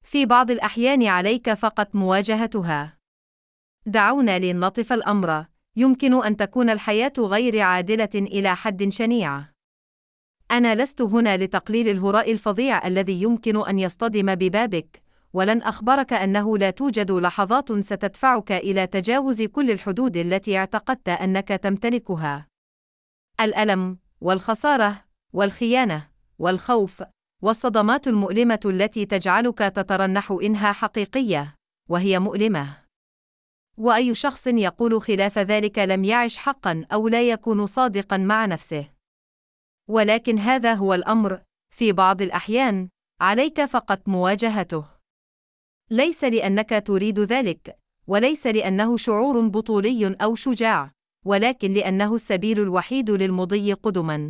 في بعض الأحيان عليك فقط مواجهتها. دعونا لنلطف الأمر. يمكن أن تكون الحياة غير عادلة إلى حد شنيع. أنا لست هنا لتقليل الهراء الفظيع الذي يمكن أن يصطدم ببابك، ولن أخبرك أنه لا توجد لحظات ستدفعك إلى تجاوز كل الحدود التي اعتقدت أنك تمتلكها. الألم، والخسارة، والخيانة، والخوف، والصدمات المؤلمة التي تجعلك تترنح إنها حقيقية، وهي مؤلمة. وأي شخص يقول خلاف ذلك لم يعش حقاً أو لا يكون صادقاً مع نفسه. ولكن هذا هو الأمر، في بعض الأحيان، عليك فقط مواجهته. ليس لأنك تريد ذلك، وليس لأنه شعور بطولي أو شجاع، ولكن لأنه السبيل الوحيد للمضي قدماً.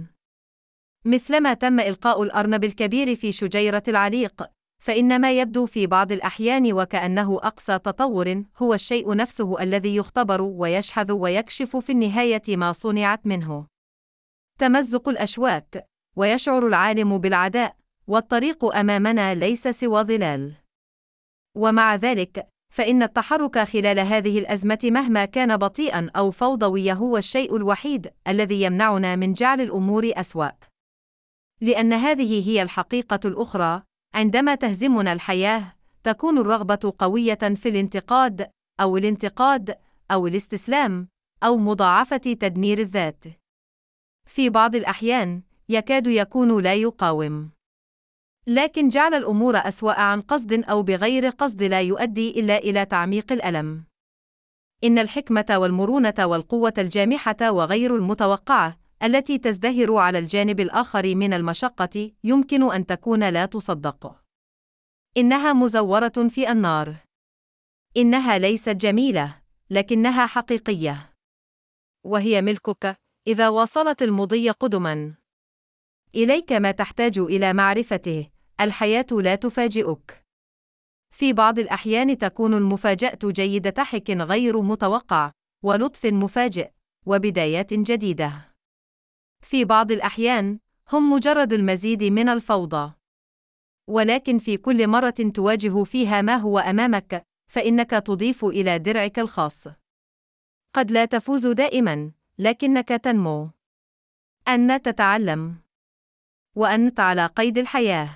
مثلما تم إلقاء الأرنب الكبير في شجيرة العليق، فإن ما يبدو في بعض الأحيان وكأنه أقصى تطور هو الشيء نفسه الذي يختبر ويشحذ ويكشف في النهاية ما صنعت منه. تمزق الأشواك، ويشعر العالم بالعداء، والطريق أمامنا ليس سوى ظلال. ومع ذلك، فإن التحرك خلال هذه الأزمة مهما كان بطيئاً أو فوضوي هو الشيء الوحيد الذي يمنعنا من جعل الأمور أسوأ. لأن هذه هي الحقيقة الأخرى، عندما تهزمنا الحياة، تكون الرغبة قوية في الانتقاد، أو الانتقاد، أو الاستسلام، أو مضاعفة تدمير الذات. في بعض الأحيان، يكاد يكون لا يقاوم. لكن جعل الأمور أسوأ عن قصد أو بغير قصد لا يؤدي إلا إلى تعميق الألم. إن الحكمة والمرونة والقوة الجامحة وغير المتوقعة، التي تزدهر على الجانب الآخر من المشقة، يمكن أن تكون لا تصدق. إنها مزورة في النار. إنها ليست جميلة، لكنها حقيقية. وهي ملكك، إذا واصلت المضي قدماً. إليك ما تحتاج إلى معرفته: الحياة لا تفاجئك. في بعض الأحيان تكون المفاجأة جيدة ضحك غير متوقع، ولطف مفاجئ، وبدايات جديدة. في بعض الأحيان، هم مجرد المزيد من الفوضى. ولكن في كل مرة تواجه فيها ما هو أمامك، فإنك تضيف إلى درعك الخاص. قد لا تفوز دائماً، لكنك تنمو. أن تتعلم. وأنت على قيد الحياة.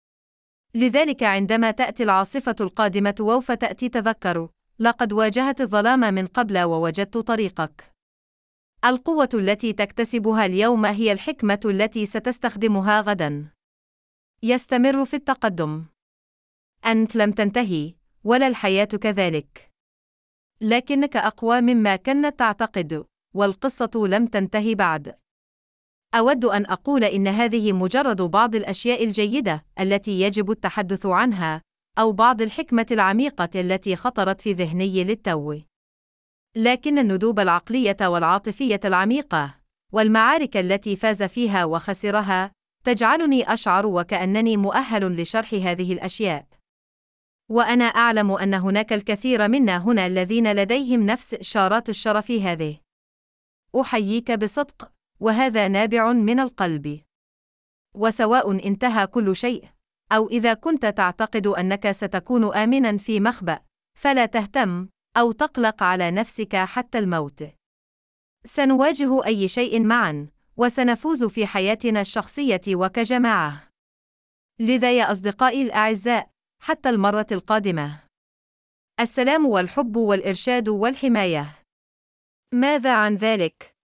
لذلك عندما تأتي العاصفة القادمة وفتأتي تذكر: لقد واجهت الظلام من قبل ووجدت طريقك. القوة التي تكتسبها اليوم هي الحكمة التي ستستخدمها غداً. يستمر في التقدم. أنت لم تنتهي، ولا الحياة كذلك. لكنك أقوى مما كنت تعتقد، والقصة لم تنتهي بعد. أود أن أقول إن هذه مجرد بعض الأشياء الجيدة التي يجب التحدث عنها، أو بعض الحكمة العميقة التي خطرت في ذهني للتو. لكن الندوب العقلية والعاطفية العميقة، والمعارك التي فاز فيها وخسرها، تجعلني أشعر وكأنني مؤهل لشرح هذه الأشياء. وأنا أعلم أن هناك الكثير منا هنا الذين لديهم نفس إشارات الشرف هذه. أحييك بصدق، وهذا نابع من القلب. وسواء انتهى كل شيء، أو إذا كنت تعتقد أنك ستكون آمناً في مخبأ، فلا تهتم، أو تقلق على نفسك حتى الموت. سنواجه أي شيء معاً، وسنفوز في حياتنا الشخصية وكجماعة. لذا يا أصدقائي الأعزاء، حتى المرة القادمة. السلام والحب والإرشاد والحماية. ماذا عن ذلك؟